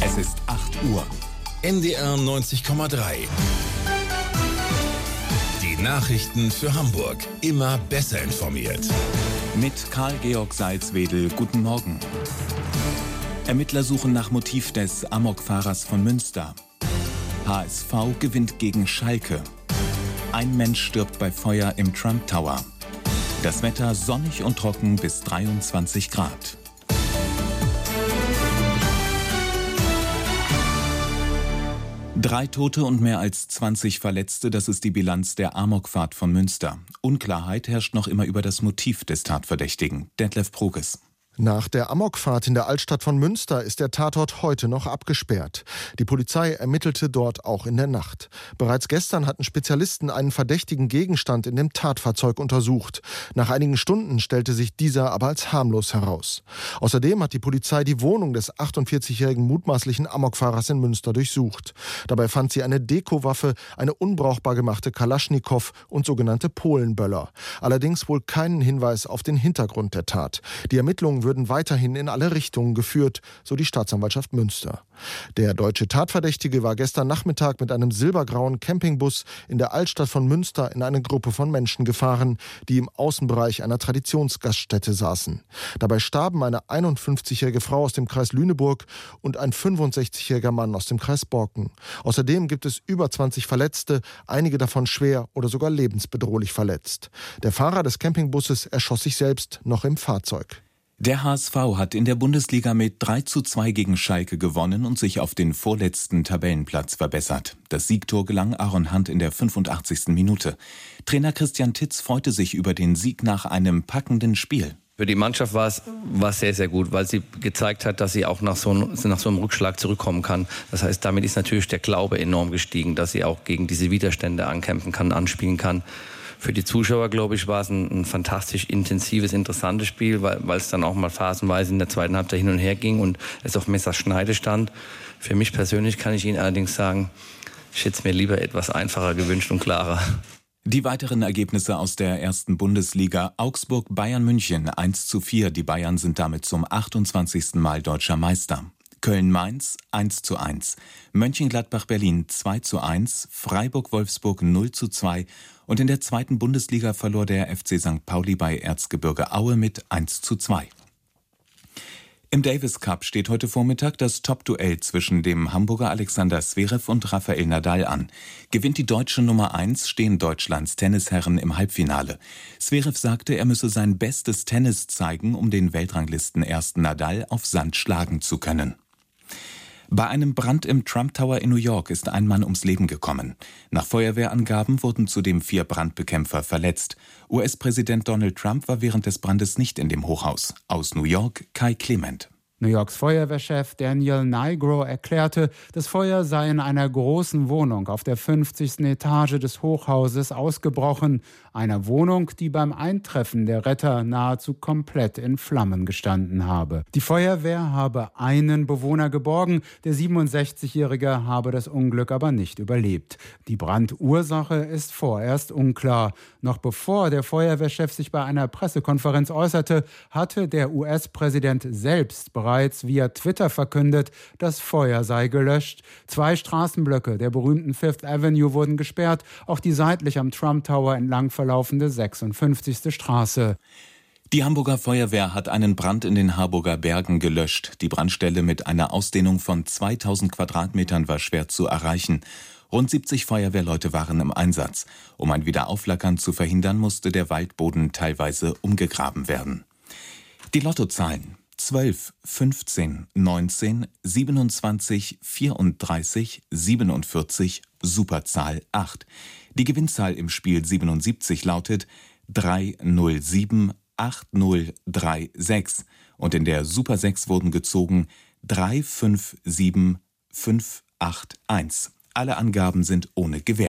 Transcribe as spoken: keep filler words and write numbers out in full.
Es ist acht Uhr. N D R neunzig Komma drei. Die Nachrichten für Hamburg. Immer besser informiert. Mit Karl-Georg Salzwedel. Guten Morgen. Ermittler suchen nach Motiv des Amokfahrers von Münster. H S V gewinnt gegen Schalke. Ein Mensch stirbt bei Feuer im Trump Tower. Das Wetter sonnig und trocken bis dreiundzwanzig Grad. Drei Tote und mehr als zwanzig Verletzte, das ist die Bilanz der Amokfahrt von Münster. Unklarheit herrscht noch immer über das Motiv des Tatverdächtigen. Detlef Proges. Nach der Amokfahrt in der Altstadt von Münster ist der Tatort heute noch abgesperrt. Die Polizei ermittelte dort auch in der Nacht. Bereits gestern hatten Spezialisten einen verdächtigen Gegenstand in dem Tatfahrzeug untersucht. Nach einigen Stunden stellte sich dieser aber als harmlos heraus. Außerdem hat die Polizei die Wohnung des achtundvierzigjährigen mutmaßlichen Amokfahrers in Münster durchsucht. Dabei fand sie eine Dekowaffe, eine unbrauchbar gemachte Kalaschnikow und sogenannte Polenböller. Allerdings wohl keinen Hinweis auf den Hintergrund der Tat. Die Ermittlungen würden weiterhin in alle Richtungen geführt, so die Staatsanwaltschaft Münster. Der deutsche Tatverdächtige war gestern Nachmittag mit einem silbergrauen Campingbus in der Altstadt von Münster in eine Gruppe von Menschen gefahren, die im Außenbereich einer Traditionsgaststätte saßen. Dabei starben eine einundfünfzigjährige Frau aus dem Kreis Lüneburg und ein fünfundsechzigjähriger Mann aus dem Kreis Borken. Außerdem gibt es über zwanzig Verletzte, einige davon schwer oder sogar lebensbedrohlich verletzt. Der Fahrer des Campingbusses erschoss sich selbst noch im Fahrzeug. Der H S V hat in der Bundesliga mit drei zu zwei gegen Schalke gewonnen und sich auf den vorletzten Tabellenplatz verbessert. Das Siegtor gelang Aaron Hunt in der fünfundachtzigsten Minute. Trainer Christian Titz freute sich über den Sieg nach einem packenden Spiel. Für die Mannschaft war es, war es sehr, sehr gut, weil sie gezeigt hat, dass sie auch nach so, nach so einem Rückschlag zurückkommen kann. Das heißt, damit ist natürlich der Glaube enorm gestiegen, dass sie auch gegen diese Widerstände ankämpfen kann, anspielen kann. Für die Zuschauer, glaube ich, war es ein, ein fantastisch intensives, interessantes Spiel, weil, weil es dann auch mal phasenweise in der zweiten Halbzeit hin und her ging und es auf Messerschneide stand. Für mich persönlich kann ich Ihnen allerdings sagen, ich hätte es mir lieber etwas einfacher gewünscht und klarer. Die weiteren Ergebnisse aus der ersten Bundesliga: Augsburg-Bayern München eins zu vier. Die Bayern sind damit zum achtundzwanzigsten Mal deutscher Meister. Köln-Mainz eins zu eins, Mönchengladbach-Berlin zwei zu eins, Freiburg-Wolfsburg null zu zwei und in der zweiten Bundesliga verlor der F C Sankt Pauli bei Erzgebirge Aue mit eins zu zwei. Im Davis Cup steht heute Vormittag das Top-Duell zwischen dem Hamburger Alexander Zverev und Rafael Nadal an. Gewinnt die deutsche Nummer eins, stehen Deutschlands Tennisherren im Halbfinale. Zverev sagte, er müsse sein bestes Tennis zeigen, um den Weltranglisten-Ersten Nadal auf Sand schlagen zu können. Bei einem Brand im Trump Tower in New York ist ein Mann ums Leben gekommen. Nach Feuerwehrangaben wurden zudem vier Brandbekämpfer verletzt. U S-Präsident Donald Trump war während des Brandes nicht in dem Hochhaus. Aus New York, Kai Clement. New Yorks Feuerwehrchef Daniel Nigro erklärte, das Feuer sei in einer großen Wohnung auf der fünfzigsten Etage des Hochhauses ausgebrochen. Einer Wohnung, die beim Eintreffen der Retter nahezu komplett in Flammen gestanden habe. Die Feuerwehr habe einen Bewohner geborgen, der siebenundsechzigjährige habe das Unglück aber nicht überlebt. Die Brandursache ist vorerst unklar. Noch bevor der Feuerwehrchef sich bei einer Pressekonferenz äußerte, hatte der U S-Präsident selbst bereits bereits via Twitter verkündet, das Feuer sei gelöscht. Zwei Straßenblöcke der berühmten Fifth Avenue wurden gesperrt, auch die seitlich am Trump Tower entlang verlaufende sechsundfünfzigste Straße. Die Hamburger Feuerwehr hat einen Brand in den Harburger Bergen gelöscht. Die Brandstelle mit einer Ausdehnung von zweitausend Quadratmetern war schwer zu erreichen. Rund siebzig Feuerwehrleute waren im Einsatz. Um ein Wiederaufflackern zu verhindern, musste der Waldboden teilweise umgegraben werden. Die Lottozahlen: zwölf, fünfzehn, neunzehn, siebenundzwanzig, vierunddreißig, siebenundvierzig, Superzahl acht. Die Gewinnzahl im Spiel siebenundsiebzig lautet drei null sieben acht null drei sechs und in der Super sechs wurden gezogen drei fünf sieben fünf acht eins. Alle Angaben sind ohne Gewähr.